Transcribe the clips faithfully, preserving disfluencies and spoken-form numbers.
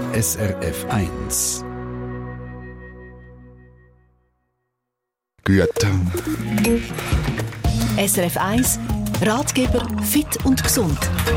S R F eins. Güte. S R F eins, Ratgeber fit und gesund.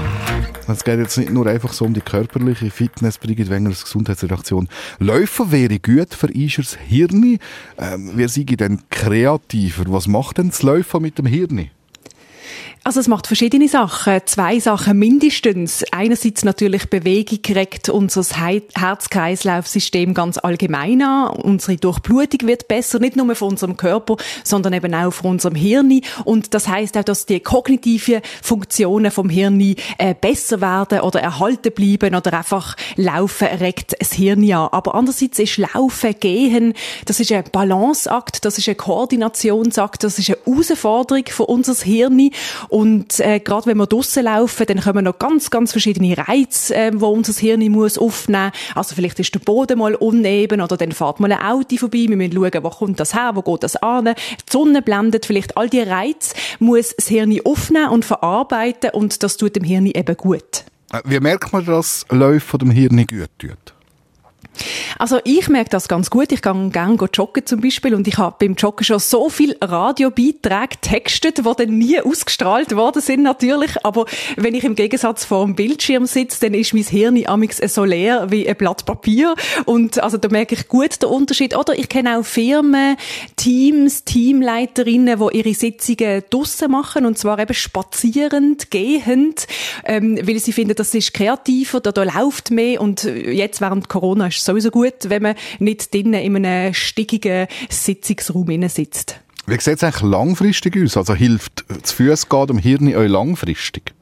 Es geht jetzt nicht nur einfach so um die körperliche Fitness, Brigitte Wengers Gesundheitsredaktion. Laufen wäre gut für unser Hirn. Ähm, wer sei denn kreativer? Was macht denn das Laufen mit dem Hirn? Also es macht verschiedene Sachen, zwei Sachen mindestens. Einerseits natürlich Bewegung regt unser Herz-Kreislauf-System ganz allgemein an. Unsere Durchblutung wird besser, nicht nur von unserem Körper, sondern eben auch von unserem Hirn. Und das heisst auch, dass die kognitiven Funktionen vom Hirn äh, besser werden oder erhalten bleiben oder einfach Laufen regt das Hirn an. Aber andererseits ist Laufen, Gehen, das ist ein Balanceakt, das ist ein Koordinationsakt, das ist eine Herausforderung für unser Hirn. Und äh, gerade wenn wir draussen laufen, dann kommen noch ganz, ganz verschiedene Reize, äh, die unser Hirn muss aufnehmen muss. Also vielleicht ist der Boden mal uneben oder dann fährt mal ein Auto vorbei. Wir müssen schauen, wo kommt das her, wo geht das an. Die Sonne blendet vielleicht. All diese Reize muss das Hirn aufnehmen und verarbeiten und das tut dem Hirn eben gut. Wie merkt man, dass Läufen dem Hirn gut tut? Also ich merke das ganz gut. Ich gehe gerne joggen zum Beispiel und ich habe beim Joggen schon so viele Radiobeiträge getextet, die dann nie ausgestrahlt worden sind natürlich. Aber wenn ich im Gegensatz vor dem Bildschirm sitze, dann ist mein Hirn amigs so leer wie ein Blatt Papier. Und also da merke ich gut den Unterschied. Oder ich kenne auch Firmen, Teams, Teamleiterinnen, die ihre Sitzungen draussen machen und zwar eben spazierend, gehend, ähm, weil sie finden, das ist kreativer, da, da läuft mehr und jetzt während Corona ist sowieso gut, wenn man nicht drinnen in einem stickigen Sitzungsraum sitzt. Wie sieht es eigentlich langfristig aus? Also hilft das Fussgehen dem Hirn euch langfristig?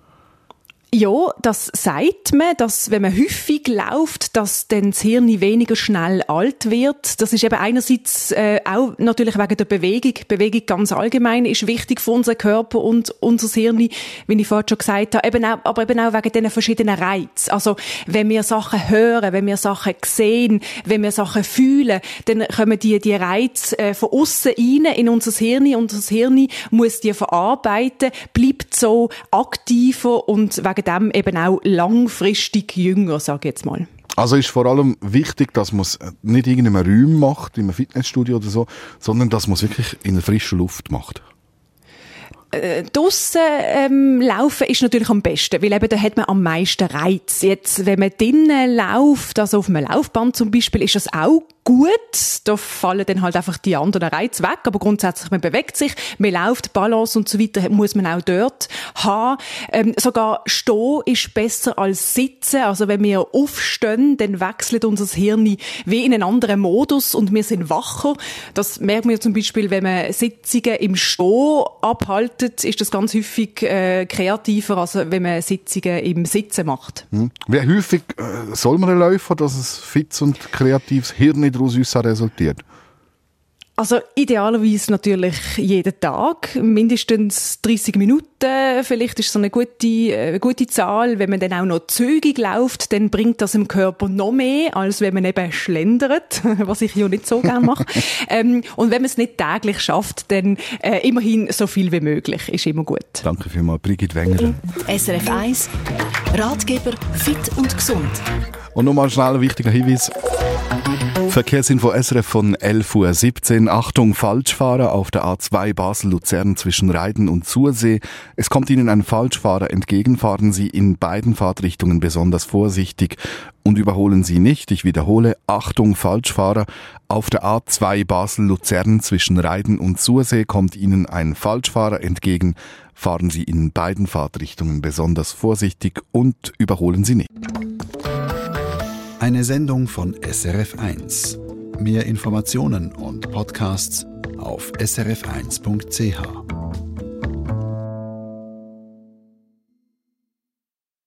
Ja, das sagt man, dass wenn man häufig läuft, dass dann das Hirn weniger schnell alt wird. Das ist eben einerseits äh, auch natürlich wegen der Bewegung. Bewegung ganz allgemein ist wichtig für unseren Körper und unser Hirn, wie ich vorhin schon gesagt habe. Eben auch, aber eben auch wegen diesen verschiedenen Reizen. Also wenn wir Sachen hören, wenn wir Sachen sehen, wenn wir Sachen fühlen, dann kommen die, die Reize äh, von aussen rein in unser Hirn. Unser Hirn muss die verarbeiten, bleibt so aktiver und wegen dem eben auch langfristig jünger, sage ich jetzt mal. Also ist vor allem wichtig, dass man es nicht in einem Raum macht, in einem Fitnessstudio oder so, sondern dass man es wirklich in der frischen Luft macht. Äh, draussen ähm, laufen ist natürlich am besten, weil eben da hat man am meisten Reiz. Jetzt, wenn man drinnen läuft, also auf einem Laufband zum Beispiel, ist das auch gut. Da fallen dann halt einfach die anderen Reize weg, aber grundsätzlich, man bewegt sich, man läuft, Balance und so weiter muss man auch dort haben. Ähm, sogar Stehen ist besser als Sitzen. Also wenn wir aufstehen, dann wechselt unser Hirn wie in einen anderen Modus und wir sind wacher. Das merkt man zum Beispiel, wenn man Sitzungen im Stehen abhaltet, ist das ganz häufig äh, kreativer, als wenn man Sitzungen im Sitzen macht. Hm. Wie häufig äh, soll man laufen, dass es fit und kreatives Hirn daraus resultiert? Also idealerweise natürlich jeden Tag, mindestens dreissig Minuten, vielleicht ist so eine gute, äh, gute Zahl. Wenn man dann auch noch zügig läuft, dann bringt das im Körper noch mehr, als wenn man eben schlendert, was ich ja nicht so gerne mache. ähm, und wenn man es nicht täglich schafft, dann äh, immerhin so viel wie möglich, ist immer gut. Danke vielmals, Brigitte Wenger. S R F eins, Ratgeber fit und gesund. Und nochmal schnell ein wichtiger Hinweis. Verkehrsinfo S R F von elf Uhr siebzehn. Achtung, Falschfahrer auf der A zwei Basel-Luzern zwischen Reiden und Sursee. Es kommt Ihnen ein Falschfahrer entgegen. Fahren Sie in beiden Fahrtrichtungen besonders vorsichtig und überholen Sie nicht. Ich wiederhole, Achtung, Falschfahrer auf der A zwei Basel-Luzern zwischen Reiden und Sursee kommt Ihnen ein Falschfahrer entgegen. Fahren Sie in beiden Fahrtrichtungen besonders vorsichtig und überholen Sie nicht. Eine Sendung von S R F eins. Mehr Informationen und Podcasts auf s r f eins punkt c h.